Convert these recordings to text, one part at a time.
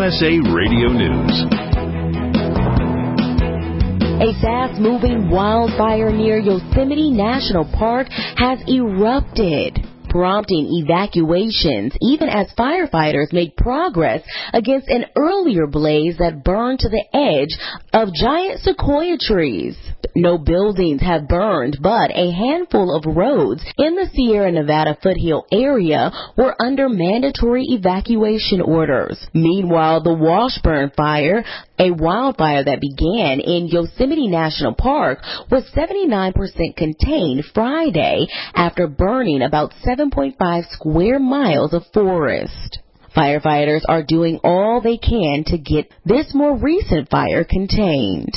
USA Radio News. A fast-moving wildfire near Yosemite National Park has erupted, prompting evacuations even as firefighters make progress against an earlier blaze that burned to the edge of giant sequoia trees. No buildings have burned, but a handful of roads in the Sierra Nevada foothill area were under mandatory evacuation orders. Meanwhile, the Washburn fire, a wildfire that began in Yosemite National Park, was 79% contained Friday after burning about 7.5 square miles of forest. Firefighters are doing all they can to get this more recent fire contained.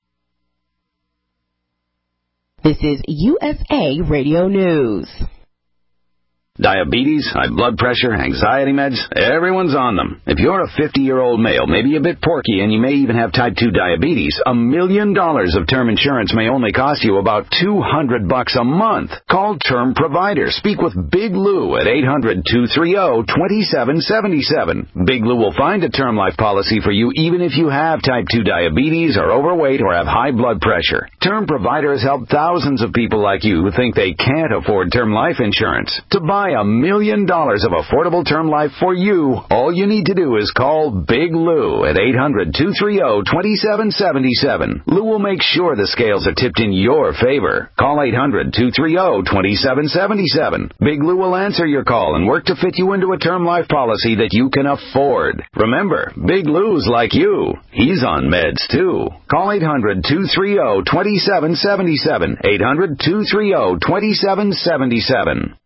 This is USA Radio News. Diabetes, high blood pressure, anxiety meds, everyone's on them. If you're a 50-year-old male, maybe a bit porky, and you may even have type 2 diabetes, $1 million of term insurance may only cost you about $200 a month. Call Term Provider. Speak with Big Lou at 800-230-2777. Big Lou will find a term life policy for you even if you have type 2 diabetes, are overweight, or have high blood pressure. Term Provider has helped thousands of people like you who think they can't afford term life insurance. To buy $1 million of affordable term life for you, all you need to do is call Big Lou at 800-230-2777. Lou will make sure the scales are tipped in your favor. Call 800-230-2777. Big Lou will answer your call and work to fit you into a term life policy that you can afford. Remember, Big Lou's like you. He's on meds, too. Call 800-230-2777. 800-230-2777.